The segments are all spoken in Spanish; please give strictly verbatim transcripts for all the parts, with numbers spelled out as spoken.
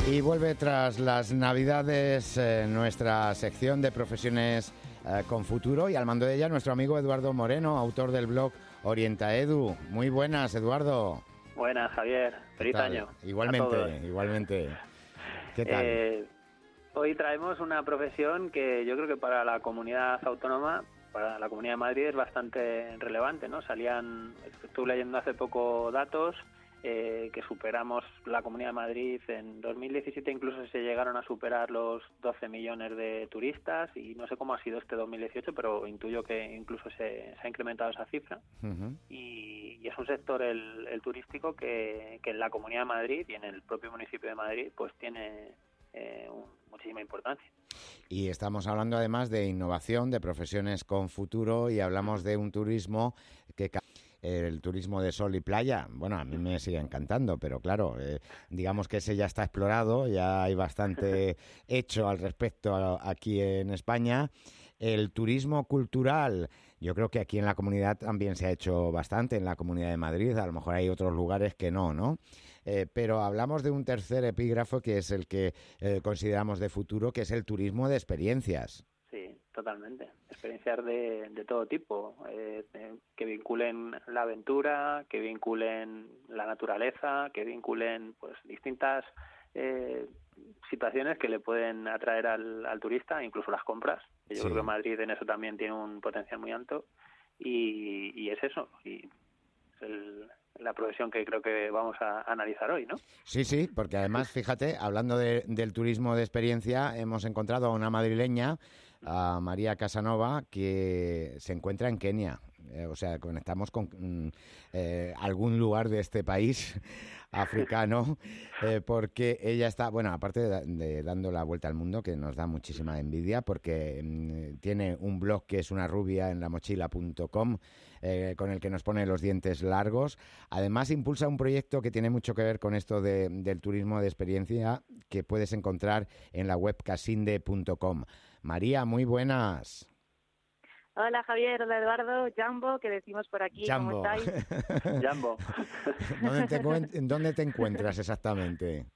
Y vuelve tras las Navidades eh, nuestra sección de profesiones eh, con futuro, y al mando de ella nuestro amigo Eduardo Moreno, autor del blog OrientaEdu. Muy buenas, Eduardo. Buenas, Javier. Feliz año. Igualmente, igualmente. ¿Qué tal? Eh, hoy traemos una profesión que yo creo que para la comunidad autónoma, para la Comunidad de Madrid, es bastante relevante, ¿no? Salían, estuve leyendo hace poco datos, eh, que superamos la Comunidad de Madrid en dos mil diecisiete, incluso se llegaron a superar los doce millones de turistas, y no sé cómo ha sido este dos mil dieciocho, pero intuyo que incluso se, se ha incrementado esa cifra. Uh-huh. y, y es un sector, el, el turístico, que, que en la Comunidad de Madrid y en el propio municipio de Madrid pues tiene eh, un, muchísima importancia. Y estamos hablando además de innovación, de profesiones con futuro, y hablamos de un turismo que... El turismo de sol y playa, bueno, a mí me sigue encantando, pero claro, eh, digamos que ese ya está explorado, ya hay bastante hecho al respecto a, aquí en España. El turismo cultural, yo creo que aquí en la comunidad también se ha hecho bastante, en la Comunidad de Madrid, a lo mejor hay otros lugares que no, ¿no? Eh, pero hablamos de un tercer epígrafo que es el que eh, consideramos de futuro, que es el turismo de experiencias. Sí, totalmente. Experiencias de, de todo tipo, eh, de, que vinculen la aventura, que vinculen la naturaleza, que vinculen pues distintas eh, situaciones que le pueden atraer al, al turista, incluso las compras. Yo sí. creo que Madrid en eso también tiene un potencial muy alto, y, y es eso. Y es el, la profesión que creo que vamos a analizar hoy, ¿no? Sí, sí, porque además, fíjate, hablando de, del turismo de experiencia, hemos encontrado a una madrileña, a María Casanova, que se encuentra en Kenia. Eh, o sea, conectamos con eh, algún lugar de este país africano, eh, porque ella está, bueno, aparte de, de dando la vuelta al mundo, que nos da muchísima envidia, porque mm, tiene un blog que es una rubia en la mochila punto com, eh, con el que nos pone los dientes largos. Además, impulsa un proyecto que tiene mucho que ver con esto de, del turismo de experiencia, que puedes encontrar en la web casinde punto com. María, muy buenas. Hola Javier, hola Eduardo, Jambo, que decimos por aquí, Jambo. ¿cómo estáis? Jambo. ¿Dónde te, ¿Dónde te encuentras exactamente?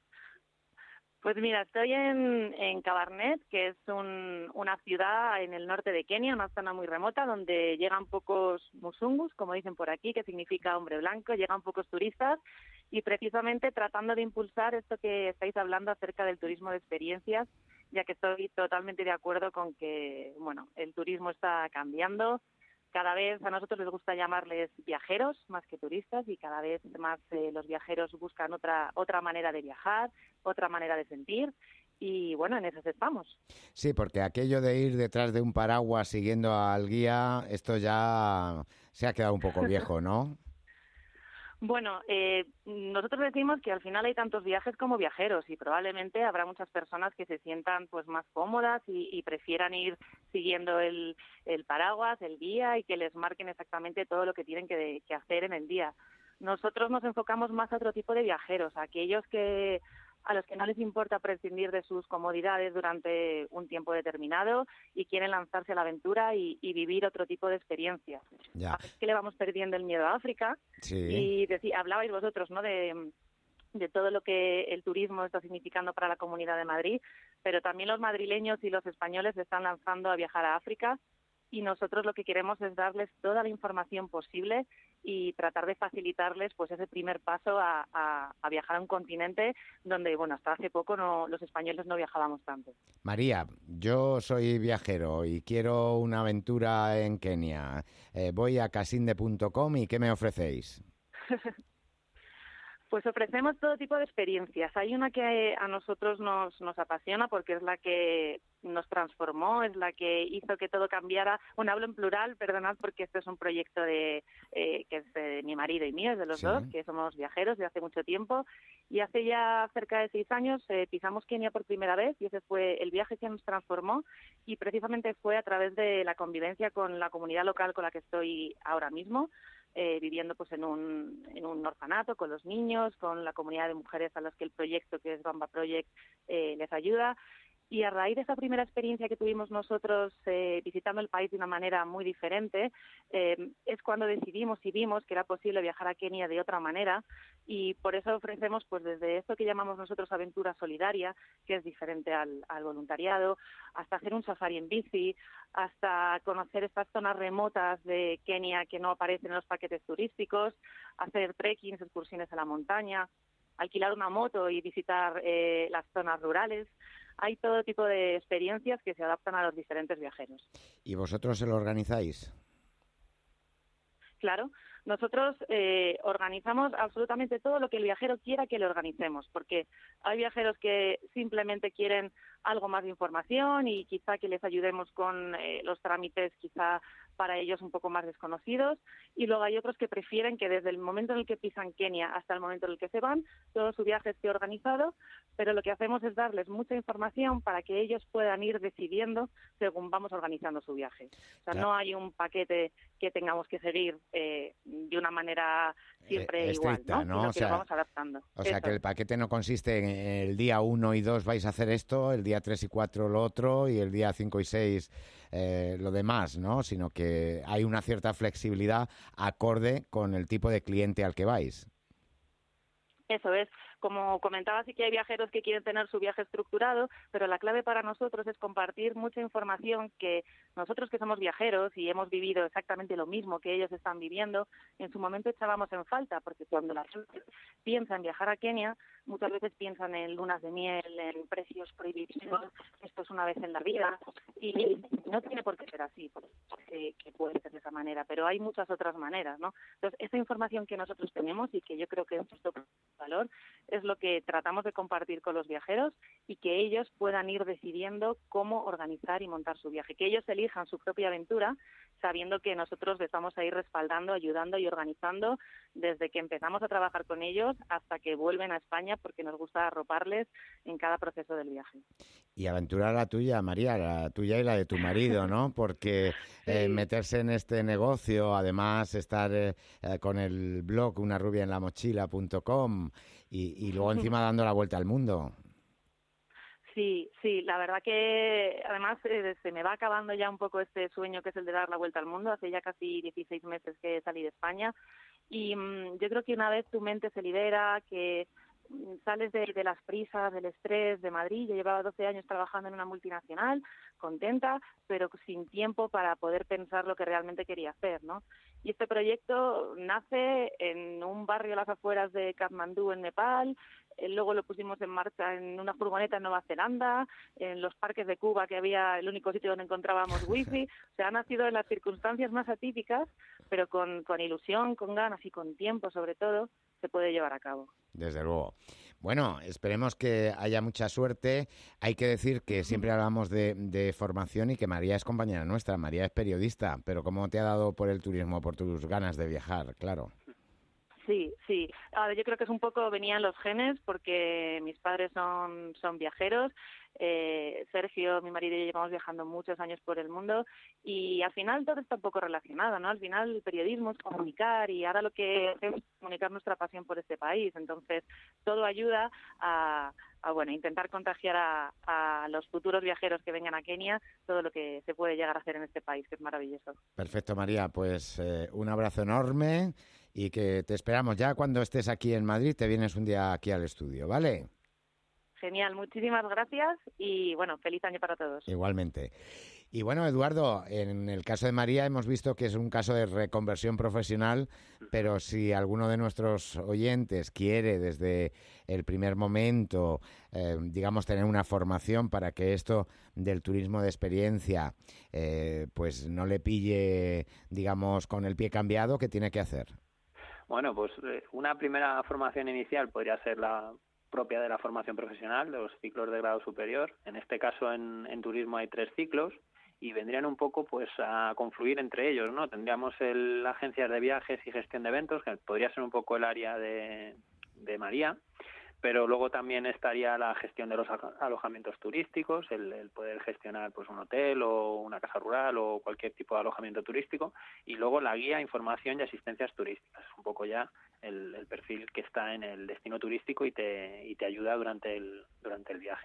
Pues mira, estoy en, en Kabarnet, que es un, una ciudad en el norte de Kenia, una zona muy remota, donde llegan pocos musungus, como dicen por aquí, que significa hombre blanco, llegan pocos turistas, y precisamente tratando de impulsar esto que estáis hablando acerca del turismo de experiencias, ya que estoy totalmente de acuerdo con que, bueno, el turismo está cambiando. Cada vez a nosotros les gusta llamarles viajeros más que turistas, y cada vez más eh, los viajeros buscan otra otra manera de viajar, otra manera de sentir, y bueno, en eso estamos. Sí, porque aquello de ir detrás de un paraguas siguiendo al guía, esto ya se ha quedado un poco viejo, ¿no? Bueno, eh, nosotros decimos que al final hay tantos viajes como viajeros, y probablemente habrá muchas personas que se sientan pues más cómodas y, y prefieran ir siguiendo el, el paraguas, el guía, y que les marquen exactamente todo lo que tienen que, que hacer en el día. Nosotros nos enfocamos más a otro tipo de viajeros, a aquellos que a los que no les importa prescindir de sus comodidades durante un tiempo determinado y quieren lanzarse a la aventura y, y vivir otro tipo de experiencias. Ya. Es que le vamos perdiendo el miedo a África. Sí. Y decí, hablabais vosotros, ¿no?, de, de todo lo que el turismo está significando para la Comunidad de Madrid, pero también los madrileños y los españoles se están lanzando a viajar a África, y nosotros lo que queremos es darles toda la información posible y tratar de facilitarles pues ese primer paso a, a, a viajar a un continente donde, bueno, hasta hace poco no, los españoles no viajábamos tanto. María, yo soy viajero y quiero una aventura en Kenia. Eh, voy a casinde punto com, ¿y qué me ofrecéis? Pues ofrecemos todo tipo de experiencias. Hay una que a nosotros nos, nos apasiona porque es la que nos transformó, es la que hizo que todo cambiara. Bueno, hablo en plural, perdonad, porque este es un proyecto de eh, que es de mi marido y mío, es de los sí. dos, que somos viajeros de hace mucho tiempo. Y hace ya cerca de seis años eh, pisamos Kenia por primera vez, y ese fue el viaje que nos transformó, y precisamente fue a través de la convivencia con la comunidad local con la que estoy ahora mismo. Eh, viviendo pues en un en un orfanato con los niños, con la comunidad de mujeres a las que el proyecto, que es Bamba Project, eh, les ayuda. Y a raíz de esa primera experiencia que tuvimos nosotros eh, visitando el país de una manera muy diferente, eh, es cuando decidimos y vimos que era posible viajar a Kenia de otra manera, y por eso ofrecemos pues desde esto que llamamos nosotros aventura solidaria, que es diferente al, al voluntariado, hasta hacer un safari en bici, hasta conocer estas zonas remotas de Kenia que no aparecen en los paquetes turísticos, hacer trekkings, excursiones a la montaña, alquilar una moto y visitar eh, las zonas rurales. Hay todo tipo de experiencias que se adaptan a los diferentes viajeros. ¿Y vosotros se lo organizáis? Claro, nosotros eh, organizamos absolutamente todo lo que el viajero quiera que le organicemos, porque hay viajeros que simplemente quieren algo más de información y quizá que les ayudemos con eh, los trámites quizá para ellos un poco más desconocidos, y luego hay otros que prefieren que desde el momento en el que pisan Kenia hasta el momento en el que se van, todo su viaje esté organizado, pero lo que hacemos es darles mucha información para que ellos puedan ir decidiendo según vamos organizando su viaje. O sea, claro, no hay un paquete que tengamos que seguir eh, de una manera siempre eh, estricta, igual, ¿no? ¿no? Sino o que sea, lo vamos adaptando. O sea, Eso. que el paquete no consiste en el día uno y dos vais a hacer esto, el día tres y cuatro lo otro y el día cinco y seis eh, lo demás, ¿no? Sino que hay una cierta flexibilidad acorde con el tipo de cliente al que vais. Eso es. Como comentaba, sí que hay viajeros que quieren tener su viaje estructurado, pero la clave para nosotros es compartir mucha información que nosotros que somos viajeros y hemos vivido exactamente lo mismo que ellos están viviendo, en su momento echábamos en falta, porque cuando la gente piensa en viajar a Kenia, muchas veces piensan en lunas de miel, en precios prohibitivos, esto es una vez en la vida, y no tiene por qué ser así, porque, que puede ser de esa manera, pero hay muchas otras maneras, ¿no? Entonces, esa información que nosotros tenemos y que yo creo que es nuestro valor, es lo que tratamos de compartir con los viajeros y que ellos puedan ir decidiendo cómo organizar y montar su viaje, que ellos elijan su propia aventura sabiendo que nosotros les vamos a ir respaldando, ayudando y organizando desde que empezamos a trabajar con ellos hasta que vuelven a España, porque nos gusta arroparles en cada proceso del viaje. Y aventura la tuya, María, la tuya y la de tu marido, ¿no? Porque sí. eh, meterse en este negocio, además estar eh, con el blog una rubia en la mochila punto com y, y luego encima dando la vuelta al mundo. Sí, sí, la verdad que además eh, se me va acabando ya un poco este sueño que es el de dar la vuelta al mundo. Hace ya casi dieciséis meses que salí de España y mmm, yo creo que una vez tu mente se libera, que sales de, de las prisas, del estrés de Madrid. Yo llevaba doce años trabajando en una multinacional, contenta, pero sin tiempo para poder pensar lo que realmente quería hacer, ¿no? Y este proyecto nace en un barrio a las afueras de Katmandú, en Nepal. Luego lo pusimos en marcha en una furgoneta en Nueva Zelanda, en los parques de Cuba, que había el único sitio donde encontrábamos wifi. O sea, ha nacido en las circunstancias más atípicas, pero con, con ilusión, con ganas y con tiempo, sobre todo, se puede llevar a cabo. Desde luego. Bueno, esperemos que haya mucha suerte. Hay que decir que siempre hablamos de, de formación y que María es compañera nuestra. María es periodista, pero ¿cómo te ha dado por el turismo, por tus ganas de viajar? Claro. Sí, sí. A ver, yo creo que es un poco venían los genes porque mis padres son, son viajeros. Eh, Sergio, mi marido y yo llevamos viajando muchos años por el mundo y al final todo está un poco relacionado, ¿no? Al final el periodismo es comunicar y ahora lo que hacemos es comunicar nuestra pasión por este país. Entonces, todo ayuda a, a bueno, intentar contagiar a, a los futuros viajeros que vengan a Kenia todo lo que se puede llegar a hacer en este país, que es maravilloso. Perfecto, María. Pues eh, un abrazo enorme y que te esperamos ya cuando estés aquí en Madrid. Te vienes un día aquí al estudio, ¿vale? Genial, muchísimas gracias y, bueno, feliz año para todos. Igualmente. Y bueno, Eduardo, en el caso de María hemos visto que es un caso de reconversión profesional, pero si alguno de nuestros oyentes quiere desde el primer momento, eh, digamos, tener una formación para que esto del turismo de experiencia eh, pues no le pille, digamos, con el pie cambiado, ¿qué tiene que hacer? Bueno, pues una primera formación inicial podría ser la propia de la formación profesional, de los ciclos de grado superior. En este caso, en, en turismo hay tres ciclos y vendrían un poco pues a confluir entre ellos, ¿no? Tendríamos el agencias de viajes y gestión de eventos, que podría ser un poco el área de, de María, pero luego también estaría la gestión de los alojamientos turísticos, el, el poder gestionar pues un hotel o una casa rural o cualquier tipo de alojamiento turístico, y luego la guía, información y asistencias turísticas, un poco ya el, el perfil que está en el destino turístico y te y te ayuda durante el durante el viaje.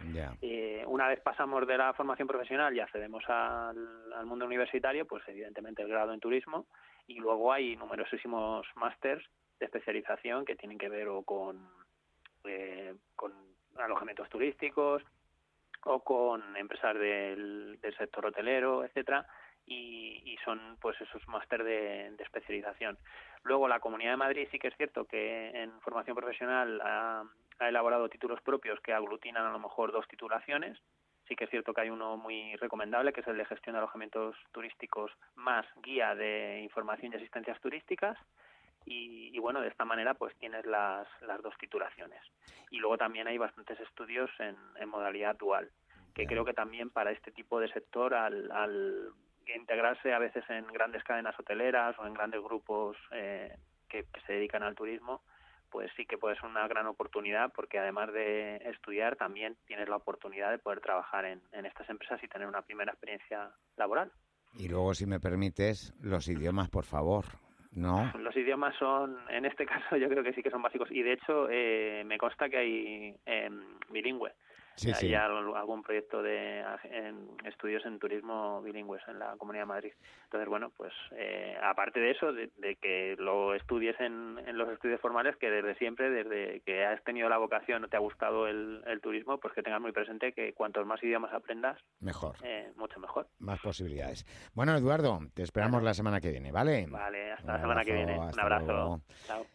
Yeah. Eh, una vez pasamos de la formación profesional y accedemos al, al mundo universitario, pues evidentemente el grado en turismo, y luego hay numerosísimos másters de especialización que tienen que ver o con, eh, con alojamientos turísticos o con empresas del, del sector hotelero, etcétera, y, y son pues esos máster de, de especialización. Luego la Comunidad de Madrid sí que es cierto que en formación profesional ha, ha elaborado títulos propios que aglutinan a lo mejor dos titulaciones. Sí que es cierto que hay uno muy recomendable, que es el de gestión de alojamientos turísticos más guía de información y asistencias turísticas. Y, y bueno, de esta manera pues tienes las, las dos titulaciones. Y luego también hay bastantes estudios en, en modalidad dual, que Bien. creo que también para este tipo de sector, al, al integrarse a veces en grandes cadenas hoteleras o en grandes grupos eh, que, que se dedican al turismo, pues sí que puede ser una gran oportunidad, porque además de estudiar también tienes la oportunidad de poder trabajar en, en estas empresas y tener una primera experiencia laboral. Y luego, si me permites, los idiomas, por favor, ¿no? Los idiomas son, en este caso yo creo que sí que son básicos, y de hecho eh, me consta que hay eh, bilingüe. Sí, Hay sí. ya algún proyecto de en estudios en turismo bilingües en la Comunidad de Madrid. Entonces, bueno, pues eh, aparte de eso, de, de que lo estudies en, en los estudios formales, que desde siempre, desde que has tenido la vocación o te ha gustado el, el turismo, pues que tengas muy presente que cuantos más idiomas aprendas, Mejor. eh, mucho mejor. Más posibilidades. Bueno, Eduardo, te esperamos Vale. la semana que viene, ¿vale? Vale, hasta Un la semana que abrazo, viene. Un hasta abrazo. luego. Chao.